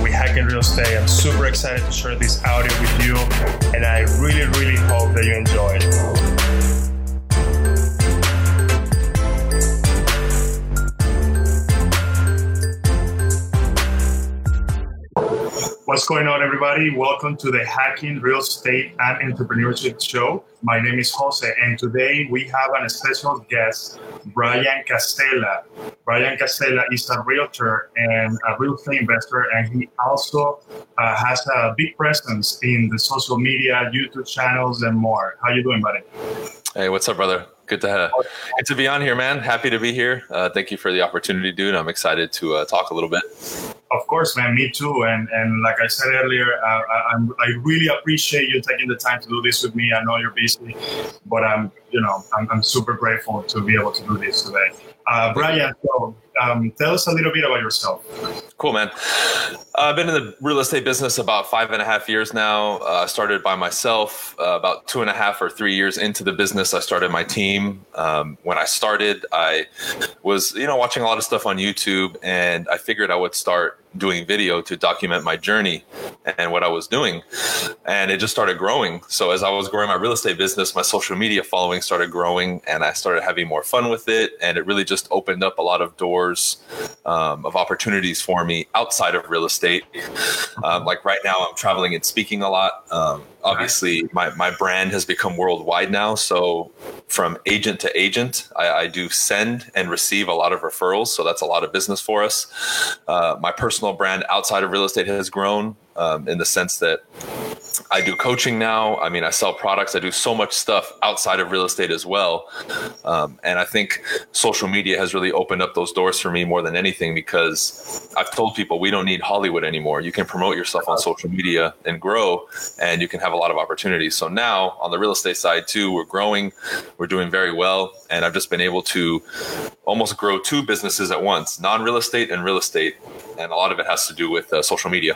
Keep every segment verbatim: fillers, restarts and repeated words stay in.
with Hacking Real Estate. I'm super excited to share this audio with you, and I really, really hope that you enjoy it. What's going on, everybody? Welcome to the Hacking Real Estate and Entrepreneurship Show. My name is Jose, and today we have a special guest, Brian Castella. Brian Castella is a realtor and a real estate investor, and he also uh, has a big presence in the social media, YouTube channels, and more. How you doing, buddy? Hey, what's up, brother? Good to have, good to be on here, man. Happy to be here. Uh, thank you for the opportunity, dude. I'm excited to uh, talk a little bit. Of course, man. Me too. And and like I said earlier, uh, I, I'm, I really appreciate you taking the time to do this with me. I know you're busy, but I'm you know I'm, I'm super grateful to be able to do this today. Uh, Brian, so um, tell us a little bit about yourself. Cool, man. Uh, I've been in the real estate business about five and a half years now. I uh, started by myself. Uh, about two and a half or three years into the business, I started my team. Um, when I started, I was, you know, watching a lot of stuff on YouTube, and I figured I would start doing video to document my journey and what I was doing. And it just started growing. So as I was growing my real estate business, my social media following started growing, and I started having more fun with it. And it really just opened up a lot of doors um, of opportunities for me outside of real estate. Um, like right now, I'm traveling and speaking a lot. Um, obviously, my, my brand has become worldwide now. So from agent to agent, I, I do send and receive a lot of referrals. So that's a lot of business for us. Uh, my personal brand outside of real estate has grown um, in the sense that I do coaching now. I mean, I sell products. I do so much stuff outside of real estate as well. Um, and I think social media has really opened up those doors for me more than anything, because I've told people we don't need Hollywood anymore. You can promote yourself on social media and grow, and you can have a lot of opportunities. So now on the real estate side too, we're growing, we're doing very well. And I've just been able to almost grow two businesses at once, non-real estate and real estate. And a lot of it has to do with uh, social media.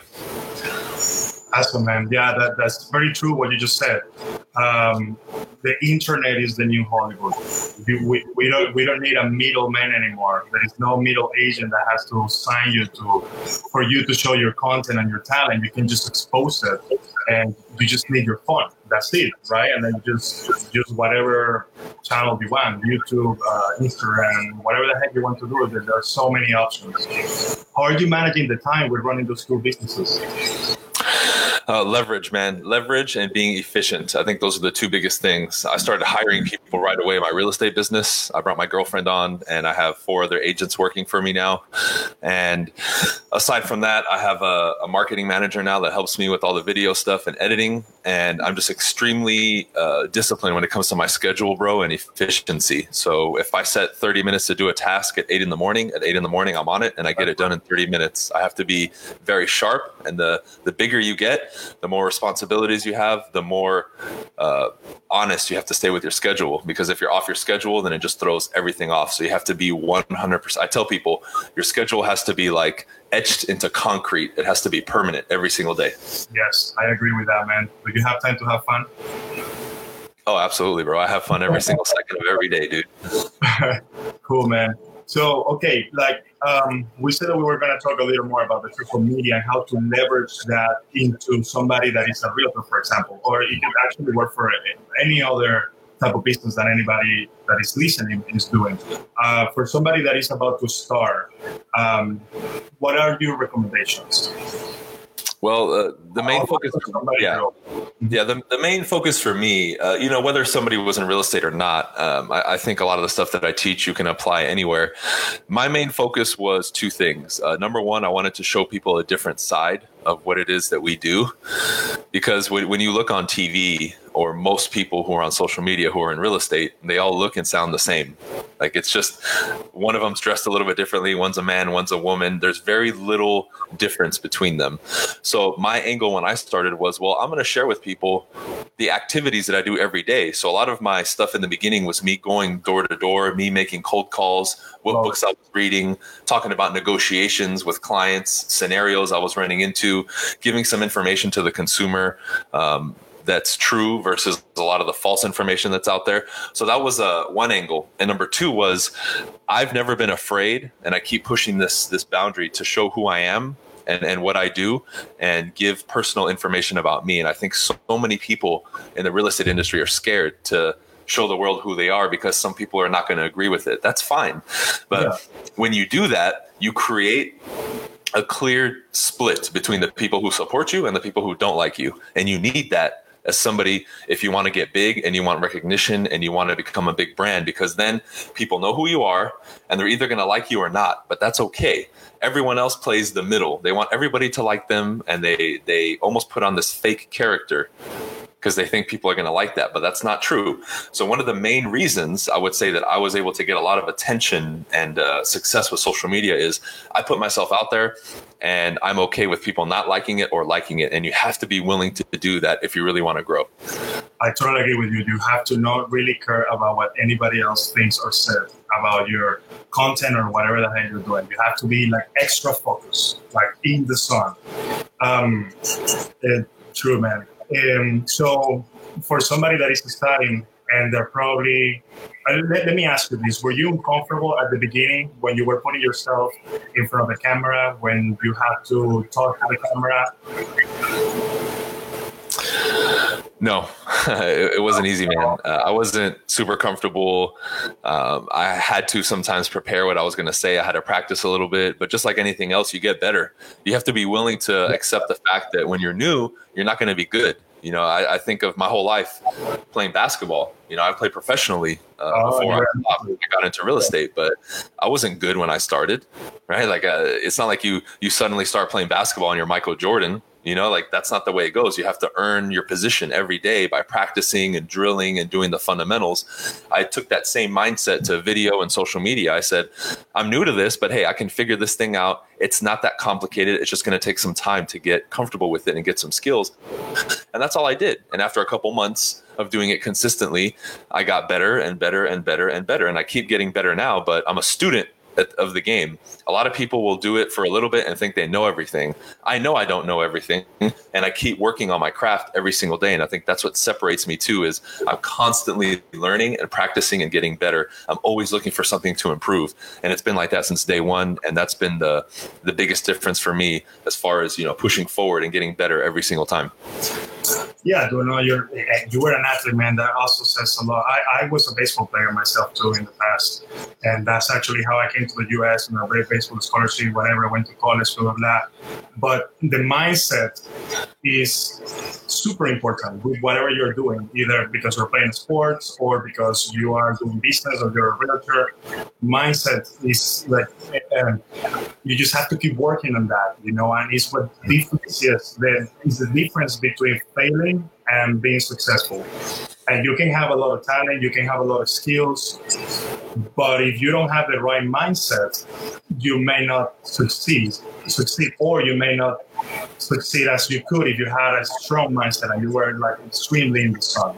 Awesome, man. Yeah, that, that's very true what you just said. Um, the internet is the new Hollywood. We, we, we don't we don't need a middleman anymore. There is no middle agent that has to sign you to for you to show your content and your talent. You can just expose it, and you just need your phone. That's it, right? And then you just use whatever channel you want, YouTube, uh, Instagram, whatever the heck you want to do. There, there are so many options. How are you managing the time with running those two businesses? Uh, leverage, man. Leverage and being efficient. I think those are the two biggest things. I started hiring people right away in my real estate business. I brought my girlfriend on, and I have four other agents working for me now. And aside from that, I have a, a marketing manager now that helps me with all the video stuff and editing. And I'm just extremely uh, disciplined when it comes to my schedule, bro, and efficiency. So if I set thirty minutes to do a task at eight in the morning, at eight in the morning, I'm on it, and I get it done in thirty minutes. I have to be very sharp. And the, the bigger you get, the more responsibilities you have, the more uh, honest you have to stay with your schedule. Because if you're off your schedule, then it just throws everything off. So you have to be one hundred percent. I tell people your schedule has to be like etched into concrete. It has to be permanent every single day. Yes, I agree with that, man. Do you have time to have fun? Oh, absolutely, bro. I have fun every single second of every day, dude. Cool, man. So, okay, like um, we said that we were going to talk a little more about the social media and how to leverage that into somebody that is a realtor, for example, or it can actually work for any other type of business that anybody that is listening is doing. Uh, for somebody that is about to start, um, what are your recommendations? Well, uh, the main focus, yeah, yeah, the, the main focus for me, uh, you know, whether somebody was in real estate or not, um, I, I think a lot of the stuff that I teach you can apply anywhere. My main focus was two things. Uh, number one, I wanted to show people a different side of what it is that we do, because when, when you look on T V, or most people who are on social media who are in real estate, they all look and sound the same. Like, it's just one of them's dressed a little bit differently. One's a man, one's a woman. There's very little difference between them. So my angle when I started was, well, I'm going to share with people the activities that I do every day. So a lot of my stuff in the beginning was me going door to door, me making cold calls, what wow. books I was reading, talking about negotiations with clients, scenarios I was running into, giving some information to the consumer, um, that's true versus a lot of the false information that's out there. So that was uh, one angle. And number two was, I've never been afraid, and I keep pushing this this boundary to show who I am and, and what I do and give personal information about me. And I think so, so many people in the real estate industry are scared to show the world who they are because some people are not going to agree with it. That's fine. But yeah. when you do that, you create a clear split between the people who support you and the people who don't like you. And you need that as somebody, if you want to get big and you want recognition and you want to become a big brand, because then people know who you are and they're either going to like you or not, but that's okay. Everyone else plays the middle. They want everybody to like them, and they, they almost put on this fake character because they think people are going to like that, but that's not true. So one of the main reasons I would say that I was able to get a lot of attention and uh, success with social media is I put myself out there, and I'm okay with people not liking it or liking it. And you have to be willing to do that if you really want to grow. I totally agree with you. You have to not really care about what anybody else thinks or says about your content or whatever the hell you're doing. You have to be like extra focused, like in the sun. Um, uh, true, man. Um, so for somebody that is studying and they're probably, uh, let, let me ask you this. Were you uncomfortable at the beginning when you were putting yourself in front of the camera, when you had to talk to the camera? No, it, it wasn't easy, man. Uh, I wasn't super comfortable. Um, I had to sometimes prepare what I was going to say. I had to practice a little bit, but just like anything else, you get better. You have to be willing to accept the fact that when you're new, you're not going to be good. You know, I, I think of my whole life playing basketball. You know, I played professionally uh, oh, before yeah. I, I got into real estate, but I wasn't good when I started, right? Like, uh, it's not like you you suddenly start playing basketball and you're Michael Jordan. You know, like that's not the way it goes. You have to earn your position every day by practicing and drilling and doing the fundamentals. I took that same mindset to video and social media. I said, I'm new to this, but hey, I can figure this thing out. It's not that complicated. It's just going to take some time to get comfortable with it and get some skills. And that's all I did. And after a couple months of doing it consistently, I got better and better and better and better. And I keep getting better now, but I'm a student of the game. A lot of people will do it for a little bit and think they know everything. I know I don't know everything, and I keep working on my craft every single day. And I think that's what separates me too, is I'm constantly learning and practicing and getting better. I'm always looking for something to improve. And it's been like that since day one. And that's been the the biggest difference for me as far as, you know, pushing forward and getting better every single time. Yeah, you know, you're you were an athlete, man. That also says a lot. I, I was a baseball player myself too in the past, and that's actually how I came to the U S and I played baseball scholarship, whatever. I went to college, blah blah blah. But the mindset is super important with whatever you're doing, either because you're playing sports or because you are doing business or you're a realtor. Mindset is like uh, you just have to keep working on that, you know. And it's what differentiates the is the difference between failing and being successful. And you can have a lot of talent, you can have a lot of skills, but if you don't have the right mindset, you may not succeed, succeed, or you may not succeed as you could if you had a strong mindset and you were like extremely in the sun.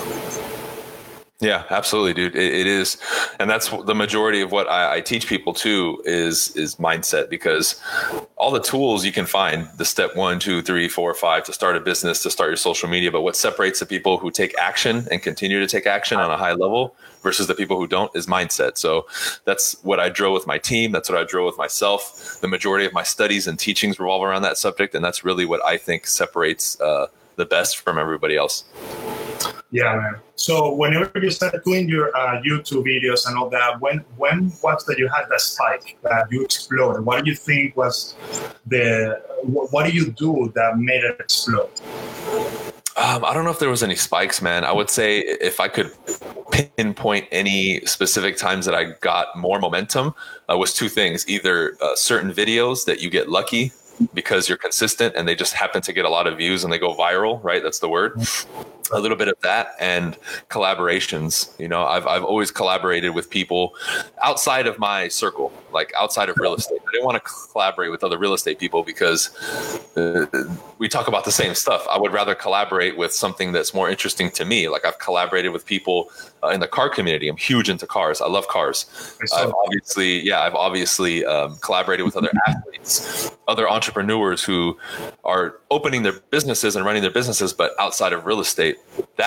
Yeah, absolutely, dude. It, it is. And that's the majority of what I, I teach people too is, is mindset, because all the tools you can find, the step one, two, three, four, five to start a business, to start your social media. But what separates the people who take action and continue to take action on a high level versus the people who don't is mindset. So that's what I drove with my team. That's what I drove with myself. The majority of my studies and teachings revolve around that subject. And that's really what I think separates uh, the best from everybody else. Yeah, man. So whenever you started doing your uh, YouTube videos and all that, when when was that you had that spike that you exploded? What do you think was the, what, what do you do that made it explode? Um, I don't know if there was any spikes, man. I would say if I could pinpoint any specific times that I got more momentum, uh, was two things. Either uh, certain videos that you get lucky because you're consistent and they just happen to get a lot of views and they go viral, right? That's the word. A little bit of that, and collaborations. You know, I've I've always collaborated with people outside of my circle, like outside of real estate. I didn't want to collaborate with other real estate people because uh, we talk about the same stuff. I would rather collaborate with something that's more interesting to me. Like I've collaborated with people uh, in the car community. I'm huge into cars. I love cars. I've obviously, yeah, I've obviously um, collaborated with other athletes, other entrepreneurs who are opening their businesses and running their businesses, but outside of real estate. That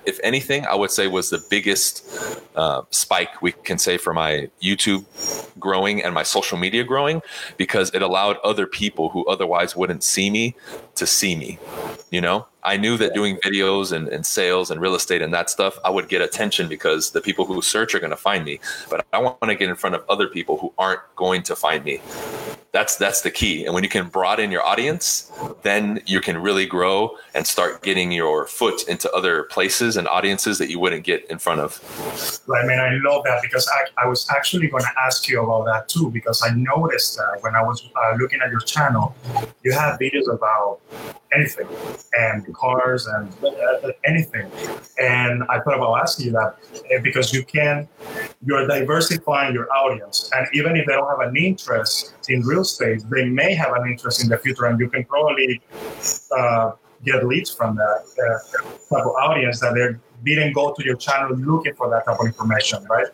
if anything, I would say was the biggest uh, spike we can say for my YouTube growing and my social media growing, because it allowed other people who otherwise wouldn't see me to see me. You know, I knew that doing videos and, and sales and real estate and that stuff, I would get attention because the people who search are going to find me. But I want to get in front of other people who aren't going to find me. That's that's the key. And when you can broaden your audience, then you can really grow and start getting your foot into other places and audiences that you wouldn't get in front of. Right, man, I love that, because I, I was actually going to ask you about that too, because I noticed that when I was uh, looking at your channel, you have videos about anything, and cars and uh, anything. And I thought about asking you that uh, because you can, you're diversifying your audience. And even if they don't have an interest in real estate, they may have an interest in the future, and you can probably uh, get leads from that uh, type of audience that they didn't go to your channel looking for that type of information, right?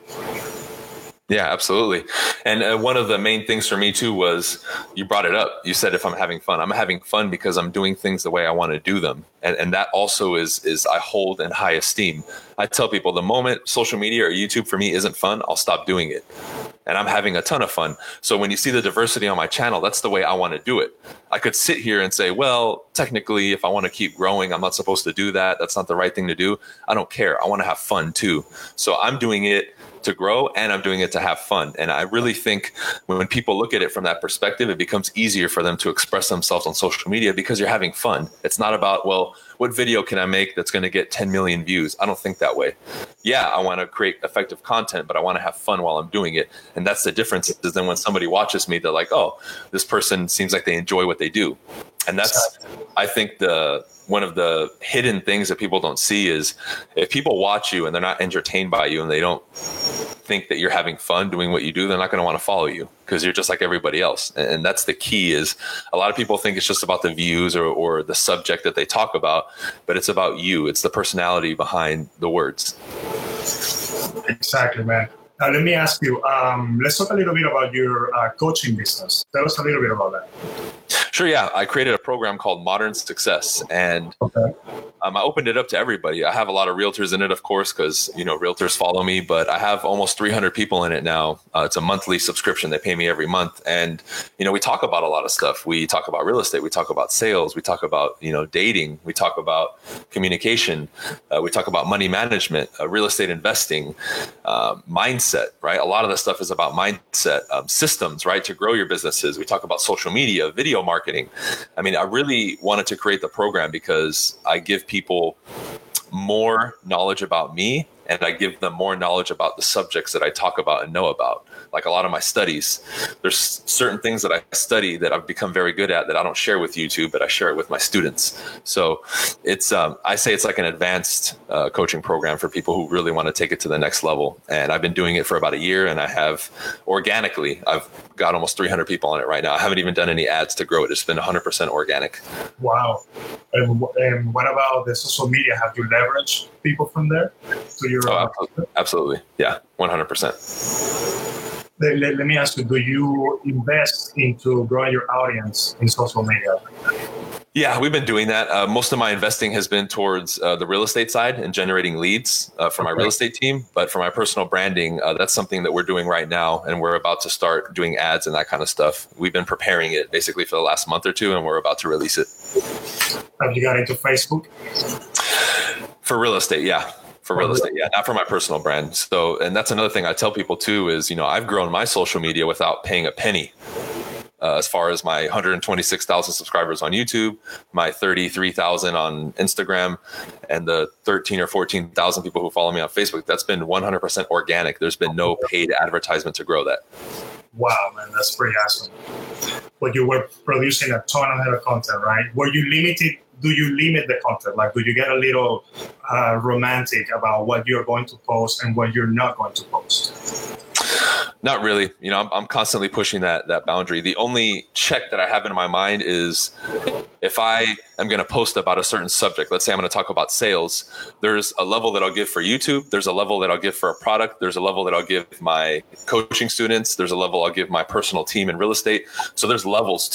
Yeah, absolutely. And uh, one of the main things for me too was, you brought it up. You said, if I'm having fun, I'm having fun because I'm doing things the way I want to do them. And and that also is, is I hold in high esteem. I tell people, the moment social media or YouTube for me isn't fun, I'll stop doing it. And I'm having a ton of fun. So when you see the diversity on my channel, that's the way I want to do it. I could sit here and say, well, technically, if I want to keep growing, I'm not supposed to do that. That's not the right thing to do. I don't care. I want to have fun too. So I'm doing it to grow, and I'm doing it to have fun. And I really think when people look at it from that perspective, it becomes easier for them to express themselves on social media because you're having fun. It's not about, well, what video can I make that's going to get ten million views? I don't think that way. Yeah, I want to create effective content, but I want to have fun while I'm doing it. And that's the difference, is then when somebody watches me, they're like, oh, this person seems like they enjoy what they do. And that's, I think, the one of the hidden things that people don't see is, if people watch you and they're not entertained by you and they don't think that you're having fun doing what you do, they're not going to want to follow you, because you're just like everybody else. And that's the key. Is a lot of people think it's just about the views or, or the subject that they talk about, but it's about you. It's the personality behind the words. Exactly, man. Now, let me ask you, um, let's talk a little bit about your uh, coaching business. Tell us a little bit about that. Sure, yeah. I created a program called Modern Success, and okay. um, I opened it up to everybody. I have a lot of realtors in it, of course, because, you know, realtors follow me, but I have almost three hundred people in it now. Uh, it's a monthly subscription. They pay me every month. And, you know, we talk about a lot of stuff. We talk about real estate. We talk about sales. We talk about, you know, dating. We talk about communication. Uh, we talk about money management, uh, real estate investing, uh, mindset, right? A lot of the stuff is about mindset, um, systems, right? To grow your businesses. We talk about social media, video marketing. I mean, I really wanted to create the program because I give people more knowledge about me, and I give them more knowledge about the subjects that I talk about and know about. Like a lot of my studies, there's certain things that I study that I've become very good at that I don't share with YouTube, but I share it with my students. So it's, um, I say it's like an advanced uh, coaching program for people who really want to take it to the next level. And I've been doing it for about a year, and I have organically, I've got almost three hundred people on it right now. I haven't even done any ads to grow it. It's been one hundred percent organic. Wow. And, and what about the social media? Have you leveraged people from there to your? Oh, absolutely. absolutely. Yeah, one hundred percent. Let, let, let me ask you, do you invest into growing your audience in social media? Yeah, we've been doing that. Uh, most of my investing has been towards uh, the real estate side and generating leads uh, for my real estate team. But for my personal branding, uh, that's something that we're doing right now. And we're about to start doing ads and that kind of stuff. We've been preparing it basically for the last month or two, and we're about to release it. Have you got into Facebook? For real estate, yeah. For real estate, yeah, not for my personal brand. So, and that's another thing I tell people too is, you know, I've grown my social media without paying a penny. Uh, as far as my one hundred twenty-six thousand subscribers on YouTube, my thirty-three thousand on Instagram, and the thirteen or fourteen thousand people who follow me on Facebook, that's been one hundred percent organic. There's been no paid advertisement to grow that. Wow, man, that's pretty awesome. But you were producing a ton of content, right? Were you limited? Do you limit the content? Like, do you get a little uh, romantic about what you're going to post and what you're not going to post? Not really. You know, I'm, I'm constantly pushing that that boundary. The only check that I have in my mind is if I am going to post about a certain subject, let's say I'm going to talk about sales, there's a level that I'll give for YouTube. There's a level that I'll give for a product. There's a level that I'll give my coaching students. There's a level I'll give my personal team in real estate. So there's levels to it.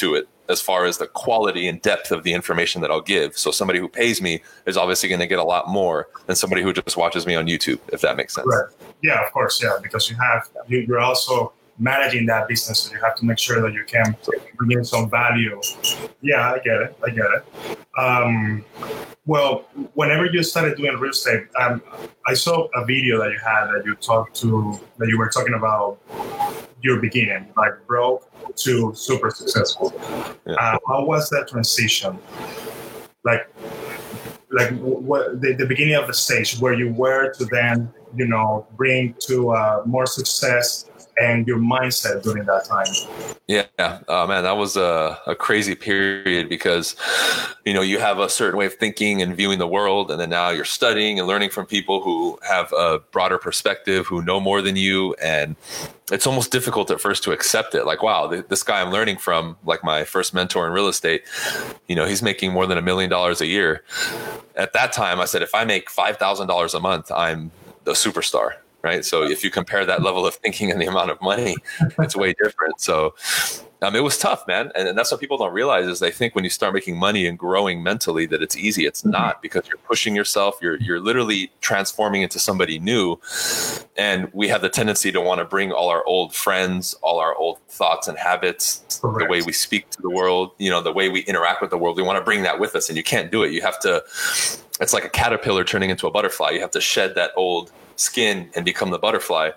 as far as the quality and depth of the information that I'll give. So somebody who pays me is obviously going to get a lot more than somebody who just watches me on YouTube, if that makes sense. Right. Yeah, of course. Yeah, because you have you, you're also managing that business, so you have to make sure that you can bring in some value. Yeah, I get it. I get it. Um, well, whenever you started doing real estate, um, I saw a video that you had that you talked to that you were talking about your beginning, like broke to super successful. Yeah. Uh, how was that transition? Like, like what the, the beginning of the stage where you were to then, you know, bring to uh, more success and your mindset during that time? Yeah. Oh, man, that was a, a crazy period because, you know, you have a certain way of thinking and viewing the world. And then now you're studying and learning from people who have a broader perspective, who know more than you. And it's almost difficult at first to accept it. Like, wow, this guy I'm learning from, like my first mentor in real estate, you know, he's making more than a million dollars a year. At that time, I said, if I make five thousand dollars a month, I'm a superstar. Right. So if you compare that level of thinking and the amount of money, it's way different. So um, it was tough, man. And, and that's what people don't realize is they think when you start making money and growing mentally that it's easy. It's not, because you're pushing yourself. You're you're literally transforming into somebody new. And we have the tendency to want to bring all our old friends, all our old thoughts and habits, Correct. The way we speak to the world, you know, the way we interact with the world. We want to bring that with us, and you can't do it. You have to. It's like a caterpillar turning into a butterfly. You have to shed that old skin and become the butterfly.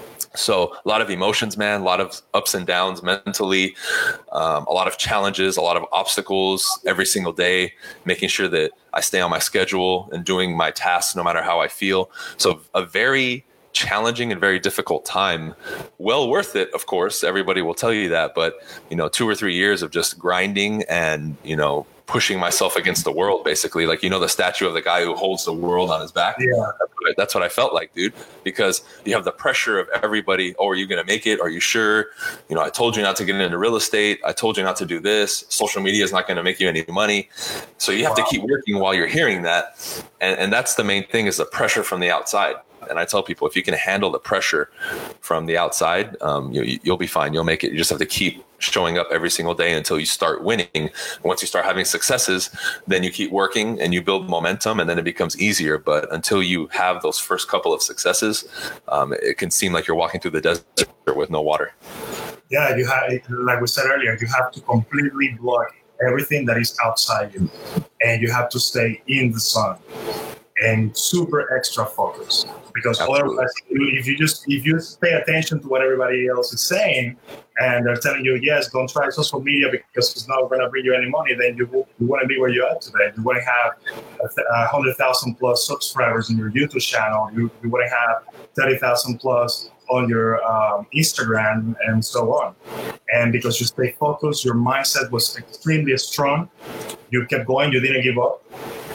So a lot of emotions, man, a lot of ups and downs mentally, um, a lot of challenges, a lot of obstacles every single day, making sure that I stay on my schedule and doing my tasks no matter how I feel. So a very challenging and very difficult time. Well worth it, of course. Everybody will tell you that. But, you know, two or three years of just grinding and, you know, pushing myself against the world, basically. Like, you know, the statue of the guy who holds the world on his back. Yeah. That's what I, that's what I felt like, dude, because you have the pressure of everybody. Oh, are you going to make it? Are you sure? You know, I told you not to get into real estate. I told you not to do this. Social media is not going to make you any money. So you have wow. to keep working while you're hearing that. And, and that's the main thing, is the pressure from the outside. And I tell people, if you can handle the pressure from the outside, um, you, you'll be fine. You'll make it. You just have to keep showing up every single day until you start winning. Once you start having successes, then you keep working and you build momentum, and then it becomes easier. But until you have those first couple of successes, um, it can seem like you're walking through the desert with no water. Yeah, you have, like we said earlier, you have to completely block everything that is outside you, and you have to stay in the sun and super extra focus. Because otherwise, if you just if you pay attention to what everybody else is saying, and they're telling you, yes, don't try social media because it's not going to bring you any money, then you, you wouldn't be where you are today. You wouldn't have one hundred thousand plus subscribers in your YouTube channel. You, you wouldn't have thirty thousand plus on your um, Instagram and so on. And because you stay focused, your mindset was extremely strong. You kept going. You didn't give up.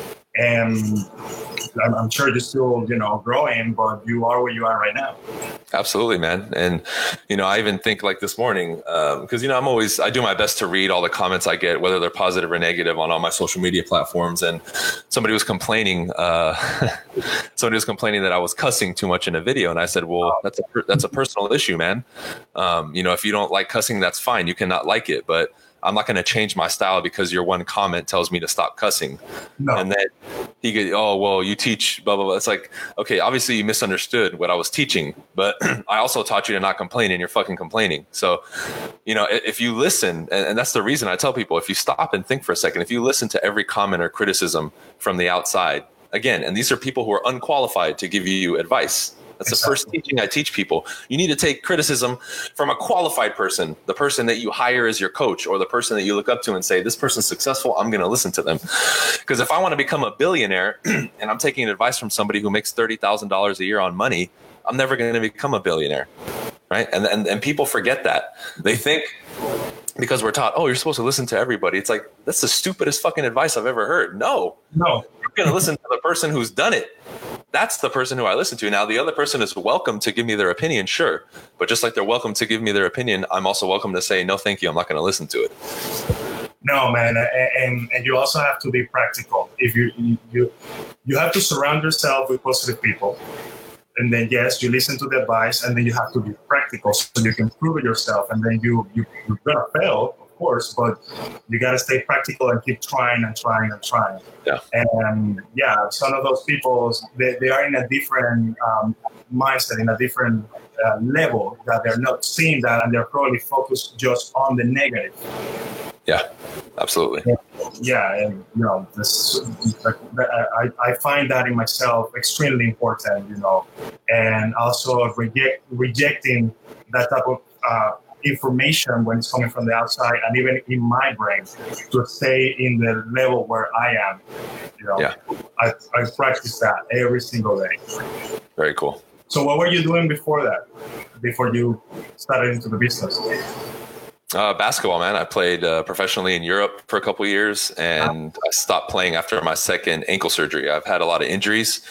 And I'm, I'm sure you're still, you know, growing, but you are where you are right now. Absolutely, man. And, you know, I even think like this morning, because, um, you know, I'm always, I do my best to read all the comments I get, whether they're positive or negative, on all my social media platforms. And somebody was complaining, uh, somebody was complaining that I was cussing too much in a video. And I said, well, that's a, that's a personal issue, man. Um, you know, if you don't like cussing, that's fine. You cannot like it, but I'm not going to change my style because your one comment tells me to stop cussing. No. And then he goes, oh, well, you teach blah, blah, blah. It's like, okay, obviously you misunderstood what I was teaching, but I also taught you to not complain, and you're fucking complaining. So, you know, if you listen, and, and that's the reason I tell people, if you stop and think for a second, if you listen to every comment or criticism from the outside, again, and these are people who are unqualified to give you advice. That's the first teaching I teach people. You need to take criticism from a qualified person, the person that you hire as your coach, or the person that you look up to and say, this person's successful, I'm going to listen to them. Because if I want to become a billionaire and I'm taking advice from somebody who makes thirty thousand dollars a year on money, I'm never going to become a billionaire. Right. And, and, and people forget that. They think because we're taught, oh, you're supposed to listen to everybody. It's like, that's the stupidest fucking advice I've ever heard. No, no, you're going to listen to the person who's done it. That's the person who I listen to. Now, the other person is welcome to give me their opinion, sure. But just like they're welcome to give me their opinion, I'm also welcome to say, no, thank you, I'm not going to listen to it. No, man. And, and you also have to be practical. If you, you, you have to surround yourself with positive people. And then, yes, you listen to the advice, and then you have to be practical so you can prove it yourself. And then you, you, you're going to fail, of course, but you got to stay practical and keep trying and trying and trying. Yeah. And yeah, some of those people, they, they are in a different um, mindset, in a different uh, level, that they're not seeing that, and they're probably focused just on the negative. Yeah, absolutely. Yeah, and you know, this, I, I find that in myself extremely important, you know, and also reject, rejecting that type of uh, information when it's coming from the outside, and even in my brain, to stay in the level where I am. You know, yeah. I, I practice that every single day. Very cool. So what were you doing before that, before you started into the business? Uh, basketball, man. I played uh, professionally in Europe for a couple of years, and I stopped playing after my second ankle surgery. I've had a lot of injuries,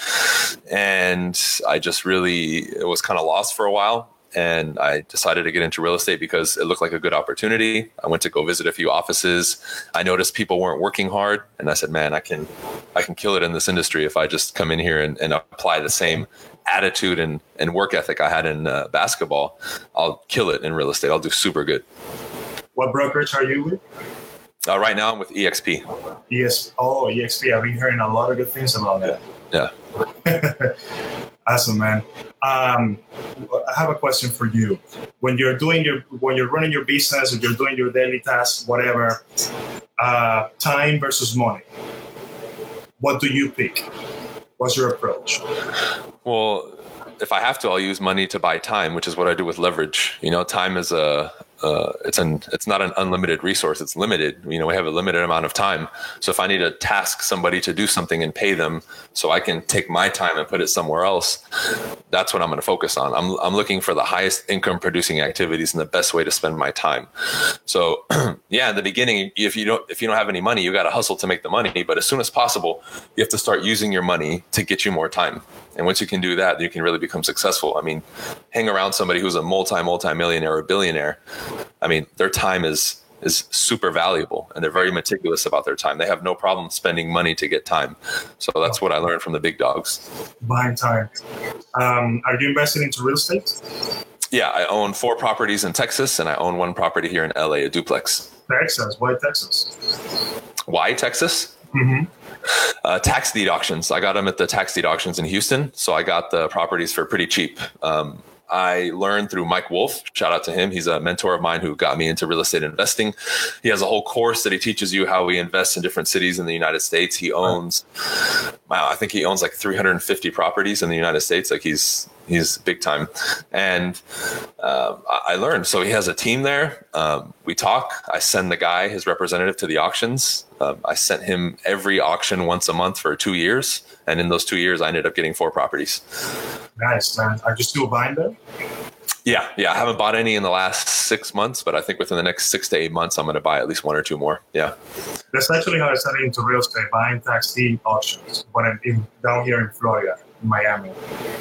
and I just really was kind of lost for a while. And I decided to get into real estate because it looked like a good opportunity. I went to go visit a few offices. I noticed people weren't working hard, and I said, man, I can, I can kill it in this industry if I just come in here and, and apply the same attitude and, and work ethic I had in uh, basketball. I'll kill it in real estate. I'll do super good. What brokerage are you with? Uh, right now I'm with E X P. Yes. Oh, E X P. I've been hearing a lot of good things about that. Yeah. Awesome, man. Um, I have a question for you. When you're doing your, when you're running your business, or you're doing your daily tasks, whatever, uh, time versus money, what do you pick? What's your approach? Well, if I have to, I'll use money to buy time, which is what I do with leverage. You know, time is a, uh, it's an, it's not an unlimited resource. It's limited. You know, we have a limited amount of time. So if I need to task somebody to do something and pay them so I can take my time and put it somewhere else, that's what I'm going to focus on. I'm, I'm looking for the highest income producing activities and the best way to spend my time. So yeah, in the beginning, if you don't, if you don't have any money, you got to hustle to make the money. But as soon as possible, you have to start using your money to get you more time. And once you can do that, you can really become successful. I mean, hang around somebody who's a multi, multi-millionaire or billionaire. I mean, their time is is super valuable, and they're very meticulous about their time. They have no problem spending money to get time. So that's what I learned from the big dogs. Buying time. Um, are you investing into real estate? Yeah, I own four properties in Texas, and I own one property here in L A, a duplex. Texas. Why Texas? Why Texas? Mm-hmm. Uh, tax deed auctions. I got them at the tax deed auctions in Houston. So I got the properties for pretty cheap. Um, I learned through Mike Wolf. Shout out to him. He's a mentor of mine who got me into real estate investing. He has a whole course that he teaches you how we invest in different cities in the United States. He owns, wow, I think he owns like three hundred fifty properties in the United States. Like he's, he's big time. And um, I learned. So he has a team there. Um, we talk. I send the guy, his representative, to the auctions. Um, I sent him every auction once a month for two years. And in those two years, I ended up getting four properties. Nice, man. Are you still buying them? Yeah. Yeah. I haven't bought any in the last six months, but I think within the next six to eight months, I'm going to buy at least one or two more. Yeah. That's actually how I started into real estate, buying tax deed auctions, but I'm in, down here in Florida, in Miami.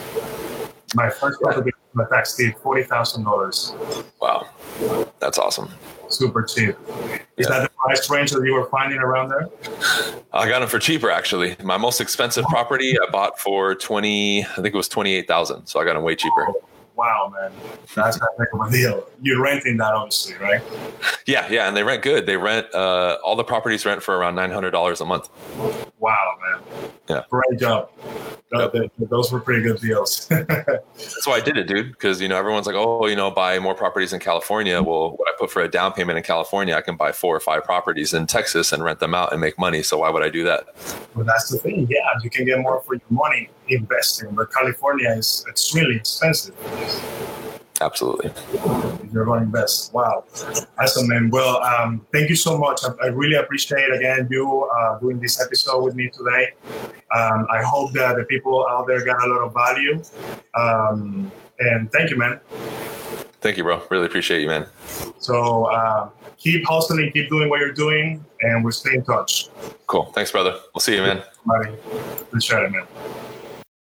My first property was a tax deed, forty thousand dollars. Wow. That's awesome. Super cheap. Is Yeah. that the price range that you were finding around there? I got them for cheaper, actually. My most expensive property I bought for twenty, I think it was twenty-eight thousand. So I got them way cheaper. Wow, man. That's a heck of a deal. You're renting that, obviously, right? Yeah. Yeah. And they rent good. They rent, uh, all the properties rent for around nine hundred dollars a month. Wow, man. Yeah. Great job. Yep. Th- Those were pretty good deals. That's why I did it, dude. Because, you know, everyone's like, oh, you know, buy more properties in California. Well, what I put for a down payment in California, I can buy four or five properties in Texas and rent them out and make money. So why would I do that? Well, that's the thing. Yeah, you can get more for your money investing, but California is extremely expensive. Absolutely. If you're going to invest. Wow. Awesome, man. Well, um, thank you so much. I, I really appreciate, again, you uh, doing this episode with me today. Um, I hope that the people out there got a lot of value. Um, and thank you, man. Thank you, bro. Really appreciate you, man. So uh, keep hustling, keep doing what you're doing, and we'll stay in touch. Cool. Thanks, brother. We'll see you, man. Buddy. Appreciate it, man.